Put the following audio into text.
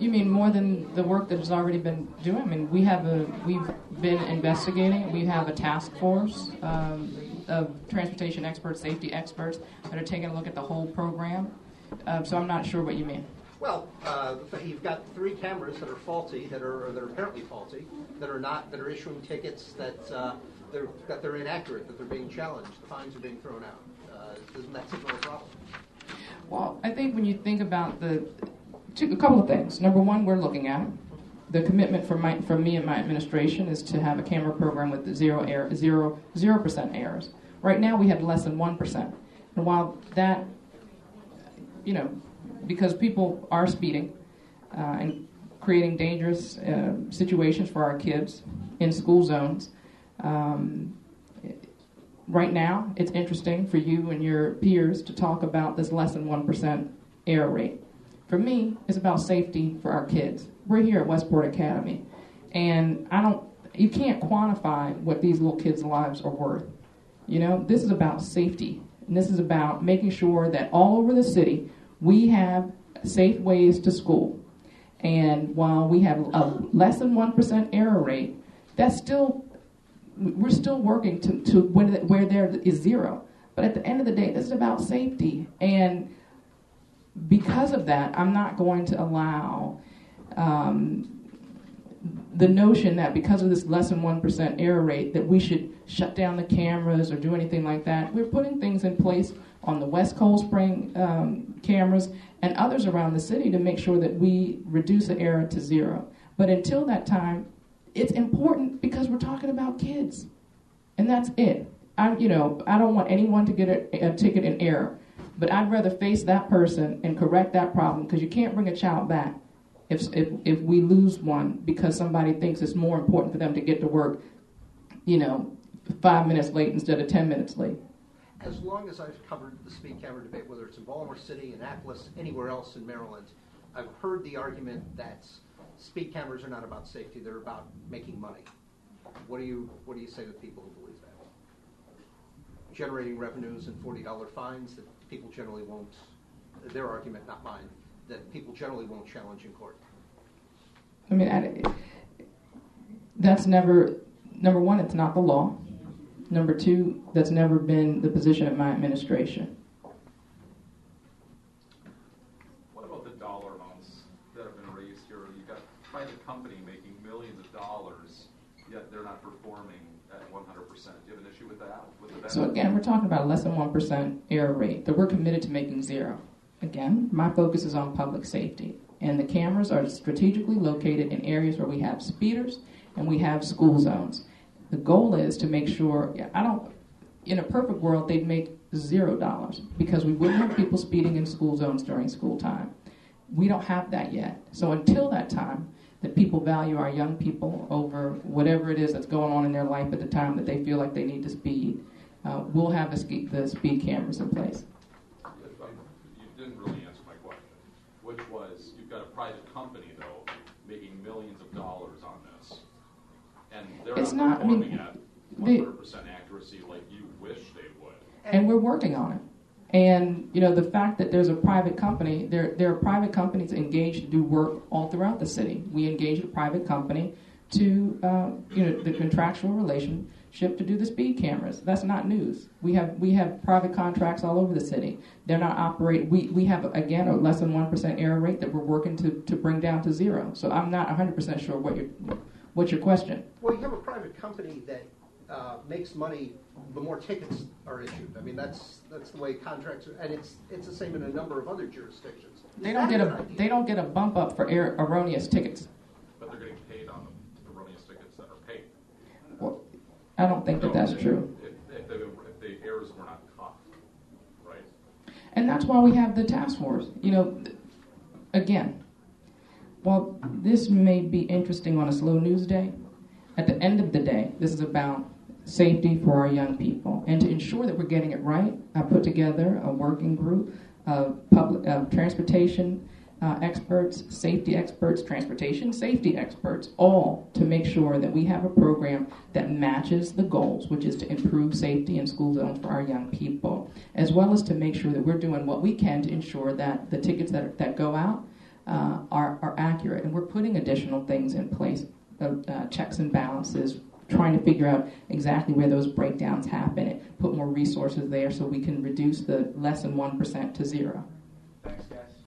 You mean more than the work that has already been doing? I mean, we've been investigating. We have a task force of transportation experts, safety experts that are taking a look at the whole program. So I'm not sure what you mean. Well, you've got 3 cameras that are faulty, that are apparently faulty, that are issuing tickets that they're inaccurate, that they're being challenged. The fines are being thrown out. Doesn't that signal a problem? Well, I think when you think about a couple of things. Number one, we're looking at it. The commitment from me and my administration is to have a camera program with 0% errors. Right now, we have less than 1%. And while that, because people are speeding and creating dangerous situations for our kids in school zones, right now, it's interesting for you and your peers to talk about this less than 1% error rate. For me, it's about safety for our kids. We're here at Westport Academy, and you can't quantify what these little kids' lives are worth. This is about safety, and this is about making sure that all over the city we have safe ways to school. And while we have a less than 1% error rate, we're still working to where there is 0. But at the end of the day, this is about safety. And because of that, I'm not going to allow the notion that because of this less than 1% error rate that we should shut down the cameras or do anything like that. We're putting things in place on the West Cold Spring cameras and others around the city to make sure that we reduce the error to 0. But until that time, it's important because we're talking about kids. And that's it. I don't want anyone to get a ticket in error. But I'd rather face that person and correct that problem, because you can't bring a child back if we lose one because somebody thinks it's more important for them to get to work, 5 minutes late instead of 10 minutes late. As long as I've covered the speed camera debate, whether it's in Baltimore City, Annapolis, anywhere else in Maryland, I've heard the argument that speed cameras are not about safety; they're about making money. What do you say to people who believe that? Generating revenues and $40 fines that people generally won't, their argument, not mine, that people generally won't challenge in court. I mean, that's never, number one, it's not the law. Number two, that's never been the position of my administration. What about the dollar amounts that have been raised here? You've got a private company making millions of dollars, yet they're not performing at 100%. Do you have an issue with that? So again, we're talking about a less than 1% error rate that we're committed to making 0. Again, my focus is on public safety. And the cameras are strategically located in areas where we have speeders and we have school zones. The goal is to make sure, in a perfect world, they'd make $0 because we wouldn't have people speeding in school zones during school time. We don't have that yet. So until that time, that people value our young people over whatever it is that's going on in their life at the time that they feel like they need to speed, we'll have the speed cameras in place. You didn't really answer my question, which was, you've got a private company, though, making millions of dollars on this, and they're not performing at 100% accuracy like you wish they would. And we're working on it. And, the fact that there's a private company, there are private companies engaged to do work all throughout the city. We engaged a private company to, the contractual relationship to do the speed cameras. That's not news. We have private contracts all over the city. They're not operating. We have, again, a less than 1% error rate that we're working to bring down to 0. So I'm not 100% sure what's your question. Well, you have a private company that makes money the more tickets are issued. I mean, that's the way contracts are, and it's the same in a number of other jurisdictions. They don't get a bump up for erroneous tickets. But they're getting paid on the erroneous tickets that are paid. Well, I don't think that's true. If the errors were not caught, right? And that's why we have the task force. Again, while this may be interesting on a slow news day, at the end of the day, this is about safety for our young people. And to ensure that we're getting it right, I put together a working group of transportation experts, safety experts, transportation safety experts, all to make sure that we have a program that matches the goals, which is to improve safety in school zones for our young people, as well as to make sure that we're doing what we can to ensure that the tickets that go out are accurate. accurate. And we're putting additional things in place, checks and balances, trying to figure out exactly where those breakdowns happen and put more resources there so we can reduce the less than 1% to 0. Thanks, guys.